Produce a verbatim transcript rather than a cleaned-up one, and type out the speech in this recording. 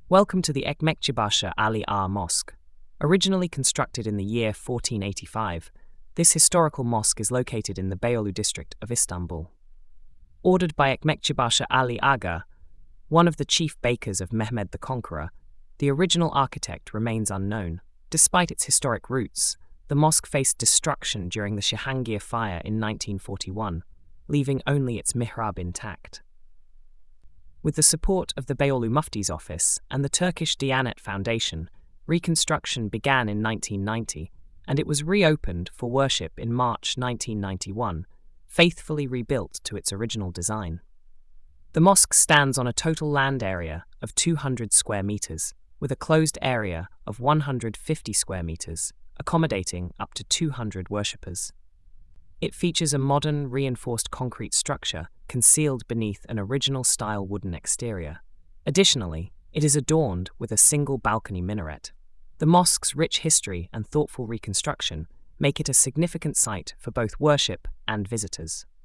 Welcome to the Ekmekçibaşı Ali Ağa Mosque. Originally constructed in the year fourteen eighty-five, this historical mosque is located in the Beyoğlu district of Istanbul. Ordered by Ekmekçibaşı Ali Aga, one of the chief bakers of Mehmed the Conqueror, the original architect remains unknown. Despite its historic roots, the mosque faced destruction during the Cihangir fire in nineteen forty-one, leaving only its mihrab intact. With the support of the Beyoğlu Mufti's office and the Turkish Diyanet Foundation, reconstruction began in nineteen ninety, and it was reopened for worship in March nineteen ninety-one, faithfully rebuilt to its original design. The mosque stands on a total land area of two hundred square meters, with a closed area of one hundred fifty square meters, accommodating up to two hundred worshippers. It features a modern, reinforced concrete structure concealed beneath an original-style wooden exterior. Additionally, it is adorned with a single balcony minaret. The mosque's rich history and thoughtful reconstruction make it a significant site for both worship and visitors.